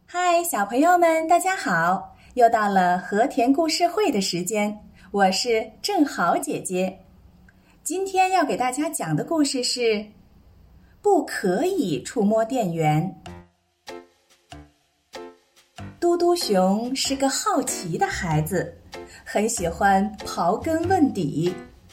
嗨，小朋友们，大家好！又到了和田故事会的时间，我是正好姐姐。今天要给大家讲的故事是不可以触摸电源。嘟嘟熊是个好奇的孩子，很喜欢刨根问底。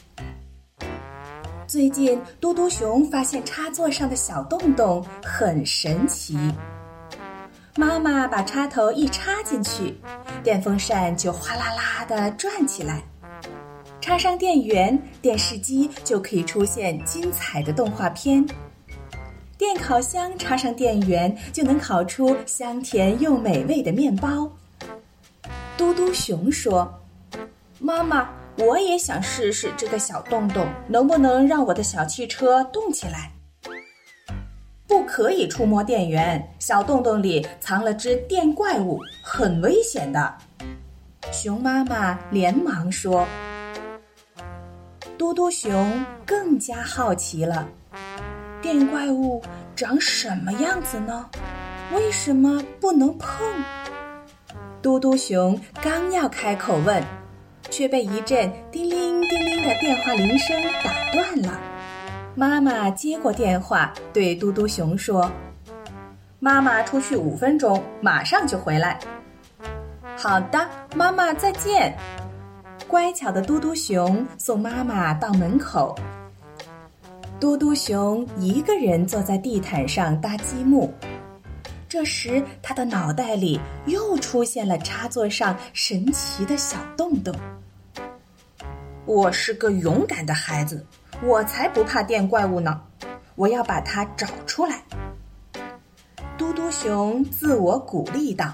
最近，嘟嘟熊发现插座上的小洞洞很神奇。妈妈把插头一插进去，电风扇就哗啦啦地转起来。插上电源，电视机就可以出现精彩的动画片。电烤箱插上电源，就能烤出香甜又美味的面包。嘟嘟熊说：“妈妈，我也想试试这个小洞洞，能不能让我的小汽车动起来？”不可以触摸电源，小洞洞里藏了只电怪物，很危险的。熊妈妈连忙说。嘟嘟熊更加好奇了，电怪物长什么样子呢？为什么不能碰？嘟嘟熊刚要开口问，却被一阵叮铃叮铃的电话铃声打断了。妈妈接过电话，对嘟嘟熊说：“妈妈出去5分钟，马上就回来。”好的，妈妈再见。乖巧的嘟嘟熊送妈妈到门口。嘟嘟熊一个人坐在地毯上搭积木。这时，他的脑袋里又出现了插座上神奇的小洞洞。我是个勇敢的孩子，我才不怕电怪物呢！我要把它找出来。嘟嘟熊自我鼓励道：“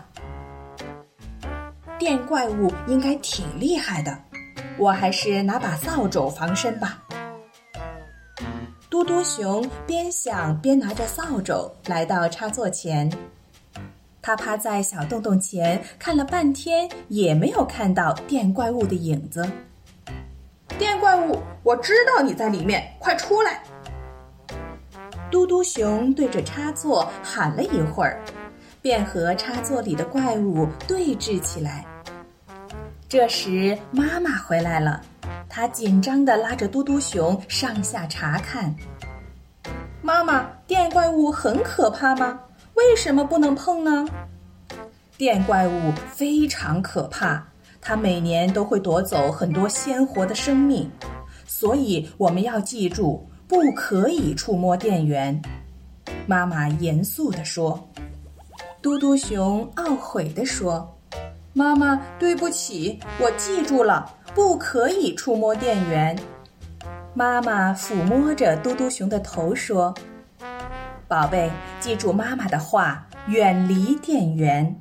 电怪物应该挺厉害的，我还是拿把扫帚防身吧。”嘟嘟熊边想边拿着扫帚来到插座前。他趴在小洞洞前看了半天，也没有看到电怪物的影子。电怪物，我知道你在里面，快出来！嘟嘟熊对着插座喊了一会儿，便和插座里的怪物对峙起来。这时妈妈回来了，她紧张地拉着嘟嘟熊上下查看。妈妈，电怪物很可怕吗？为什么不能碰呢？电怪物非常可怕，它每年都会夺走很多鲜活的生命，所以我们要记住，不可以触摸电源。妈妈严肃地说。嘟嘟熊懊悔地说：“妈妈，对不起，我记住了，不可以触摸电源。”妈妈抚摸着嘟嘟熊的头说：“宝贝，记住妈妈的话，远离电源。”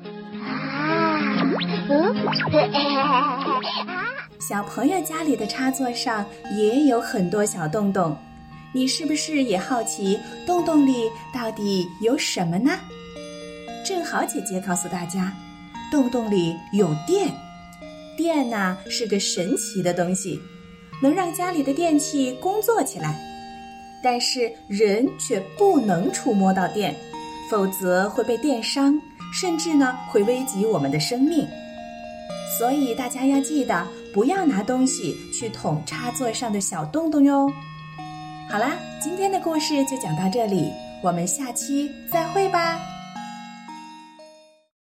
小朋友家里的插座上也有很多小洞洞，你是不是也好奇洞洞里到底有什么呢？正好姐姐告诉大家，洞洞里有电。电呢，是个神奇的东西，能让家里的电器工作起来。但是人却不能触摸到电，否则会被电伤，甚至呢会危及我们的生命。所以大家要记得，不要拿东西去捅插座上的小洞洞哟。好啦，今天的故事就讲到这里，我们下期再会吧。